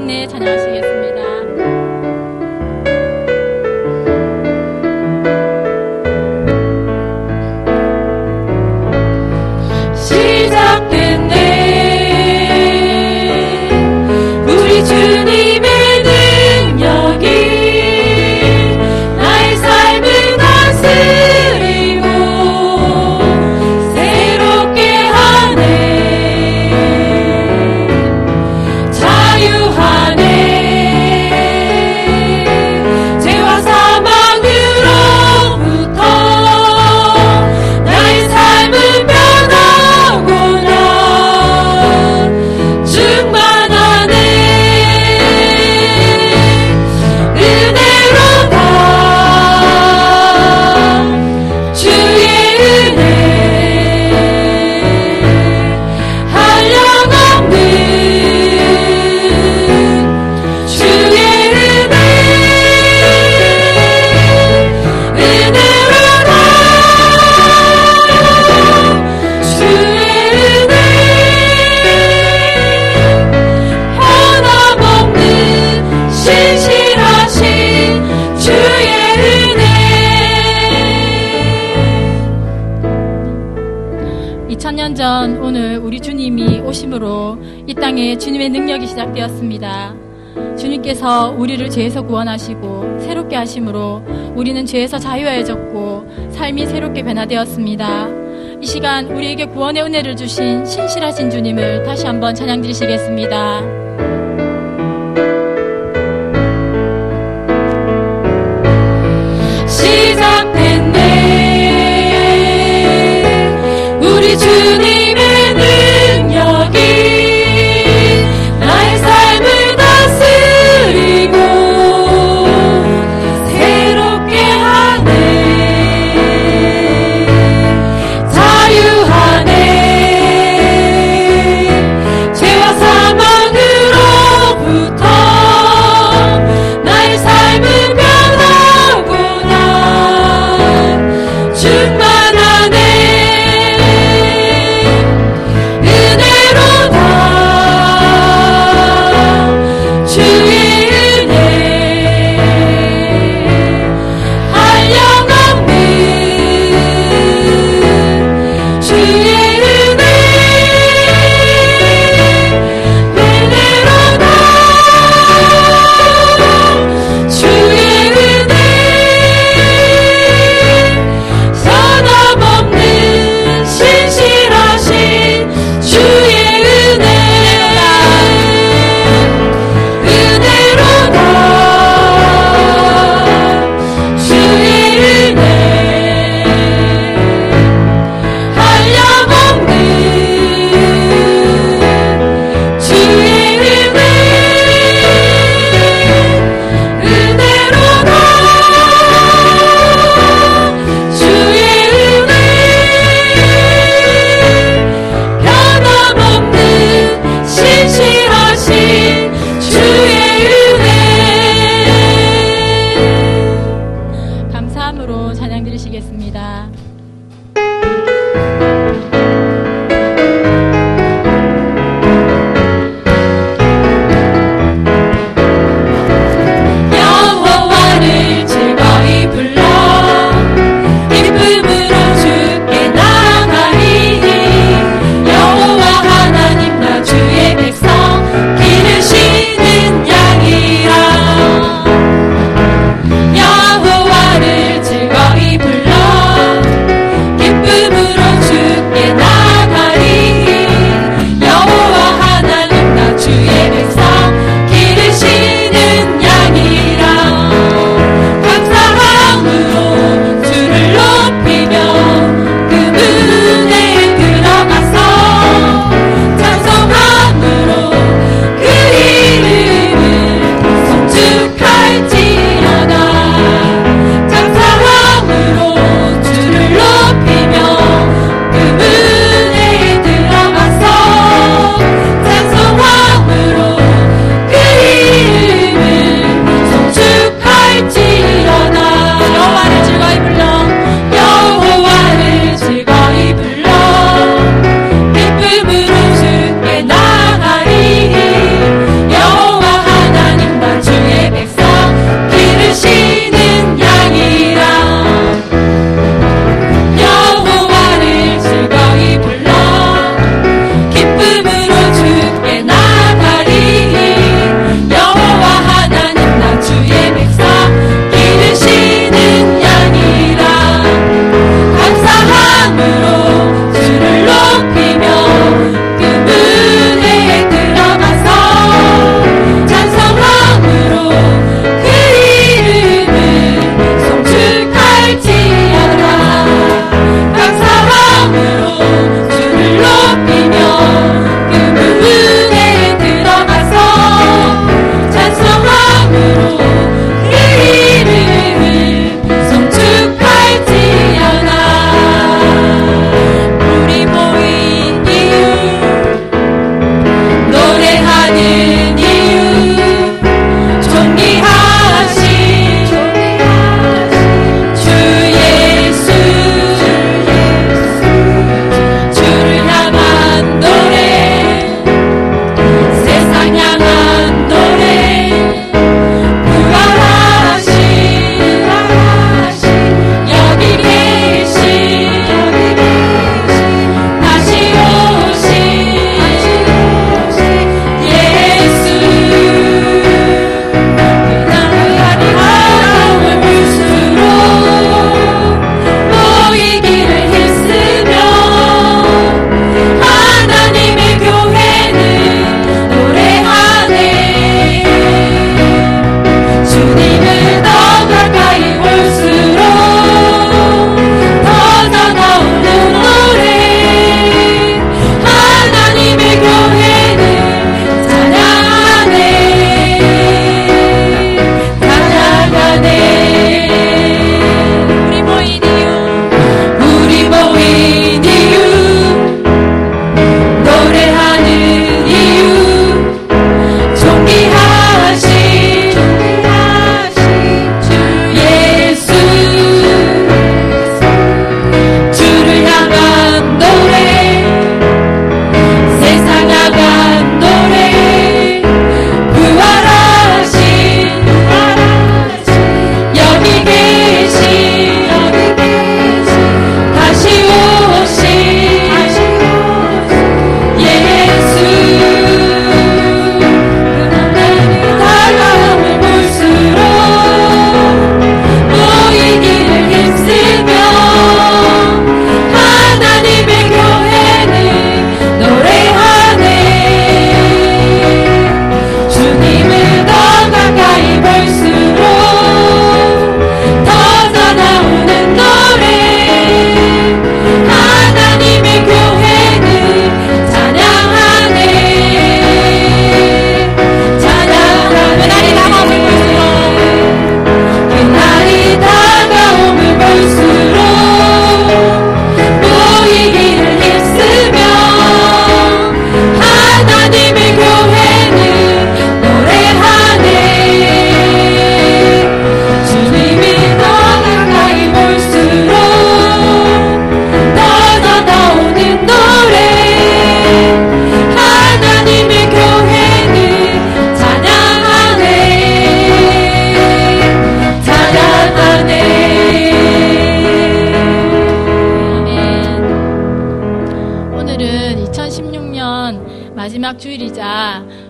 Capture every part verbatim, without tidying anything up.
은혜 찬양하시겠습니다. 시작됐네 우리 주님의 능력이 나의 삶을 다스리고 새롭게 하네 자유하네 죄와 사망으로부터 나의 삶을 변하구나 충만하네 은혜로다 주의 은혜 한량없는 주의 은혜 은혜로다 주의 은혜 변함없는 신실하신 주의 은혜 이천 년 전 오늘 우리 주님이 오심으로 이 땅에 주님의 능력이 시작되었습니다. 주님께서 우리를 죄에서 구원하시고 새롭게 하심으로 우리는 죄에서 자유하여졌고 삶이 새롭게 변화되었습니다. 이 시간 우리에게 구원의 은혜를 주신 신실하신 주님을 다시 한번 찬양 드리시겠습니다. 시작됐네 우리 주님의 능력이 나의 삶을 다스리고 새롭게 하네 자유하네 죄와 사망으로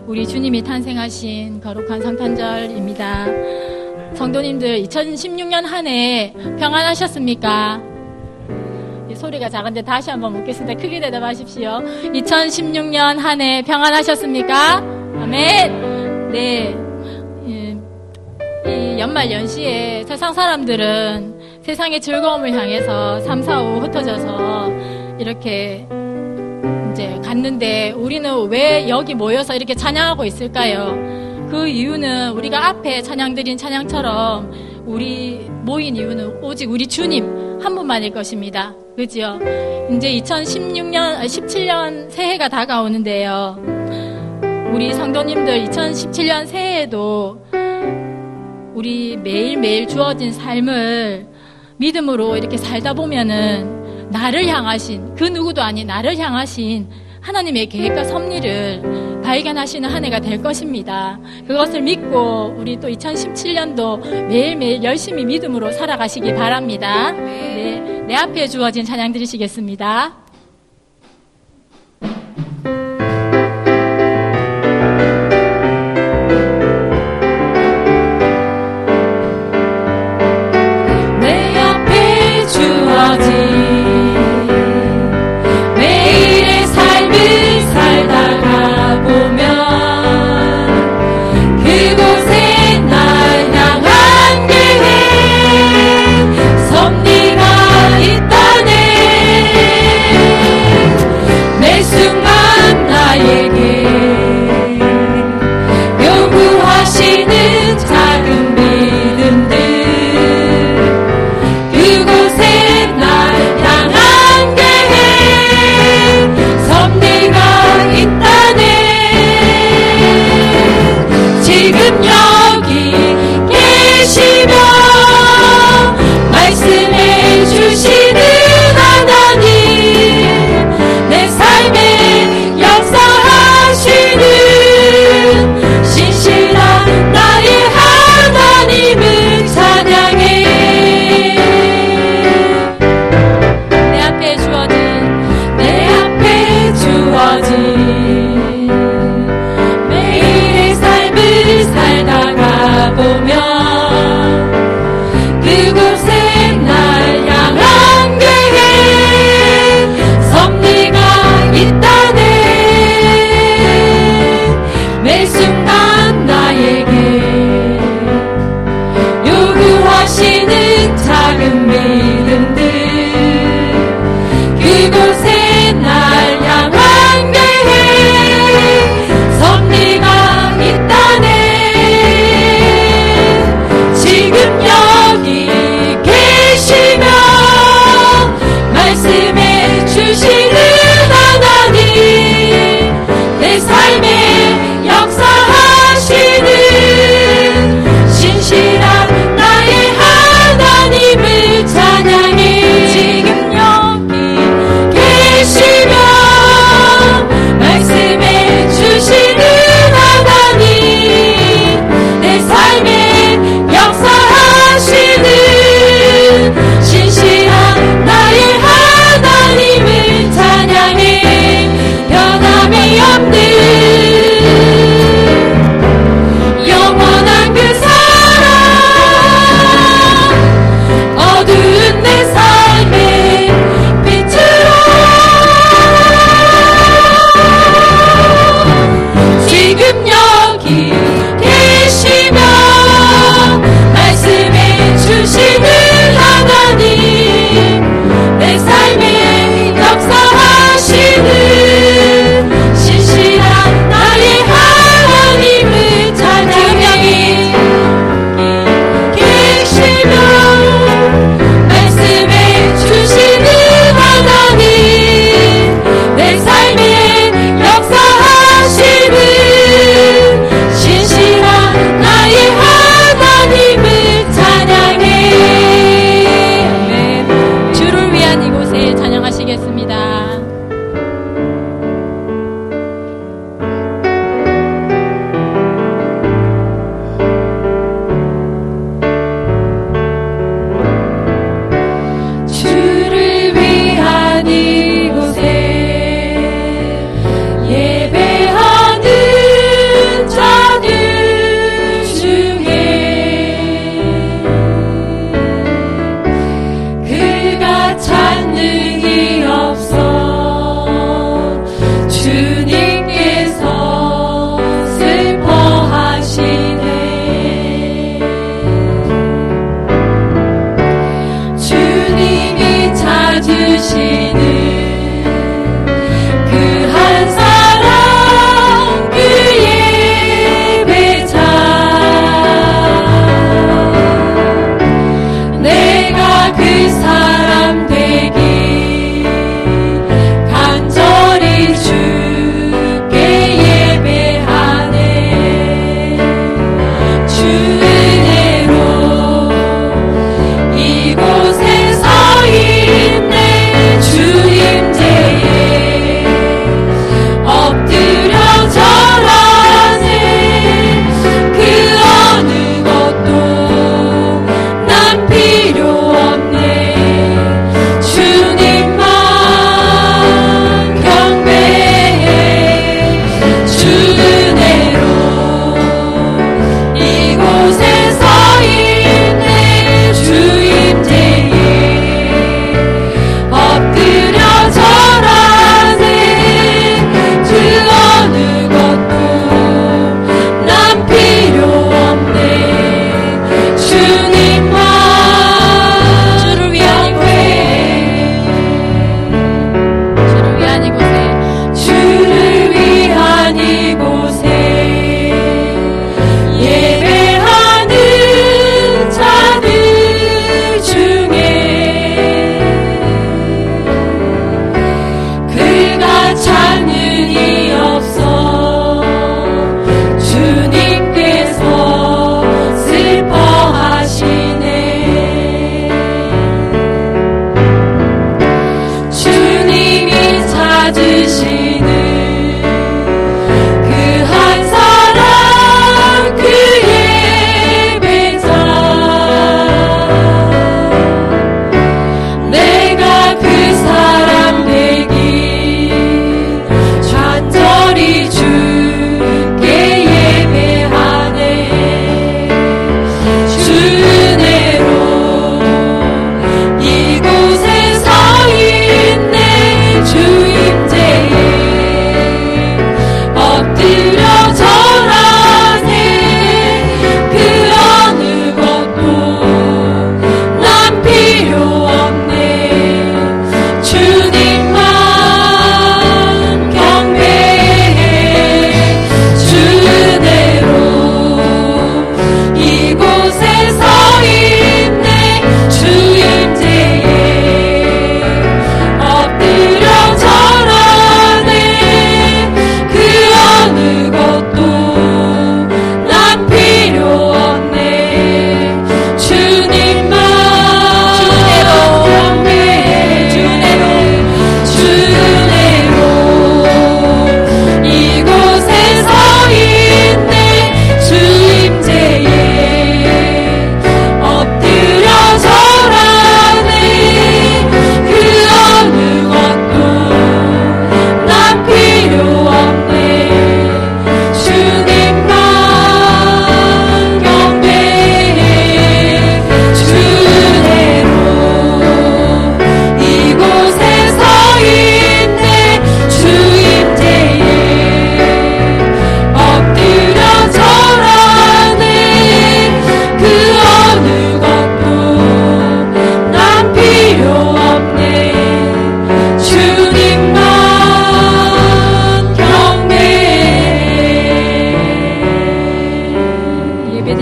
우리 주님이 탄생하신 거룩한 성탄절입니다. 성도님들 이천십육 년 한 해 평안하셨습니까? 소리가 작은데 다시 한번 묻겠습니다. 크게 대답하십시오. 이천십육 년 한 해 평안하셨습니까? 아멘. 네. 이 연말 연시에 세상 사람들은 세상의 즐거움을 향해서 삼, 사, 오 흩어져서 이렇게 이제 갔는데 우리는 왜 여기 모여서 이렇게 찬양하고 있을까요? 그 이유는 우리가 앞에 찬양드린 찬양처럼 우리 모인 이유는 오직 우리 주님 한 분만일 것입니다. 그죠? 이제 이천십육 년, 십칠 년 새해가 다가오는데요. 우리 성도님들 이천십칠 년 새해에도 우리 매일매일 주어진 삶을 믿음으로 이렇게 살다 보면은 나를 향하신, 그 누구도 아닌 나를 향하신 하나님의 계획과 섭리를 발견하시는 한 해가 될 것입니다. 그것을 믿고 우리 또 이천십칠 년도 매일매일 열심히 믿음으로 살아가시기 바랍니다. 네, 내 앞에 주어진 찬양 드리시겠습니다. 내 앞에 주어진 매일의 삶을 살다가 보면 그곳에 날 향한 계획 섭리가 있다네. 매 순간 나에게 요구하시는 작은 믿음들 그곳에 날 향한 계획 섭리가 있다네. 지금 여기 계시며 말씀해 주시는 하나님 내 삶에 역사하시는 신실한 나의 하나님을 찬양해. 내 앞에 주어진 내 앞에 주어진 매일의 삶을 살다가 보면 그곳에 날 향한 계획 섭리가 있다네. 매 순간 나에게 요구하시는 작은 믿음들 그곳에 날 향한 계획 섭리가 있다네.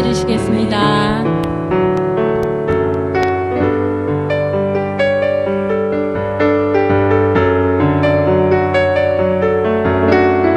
주시겠습니다.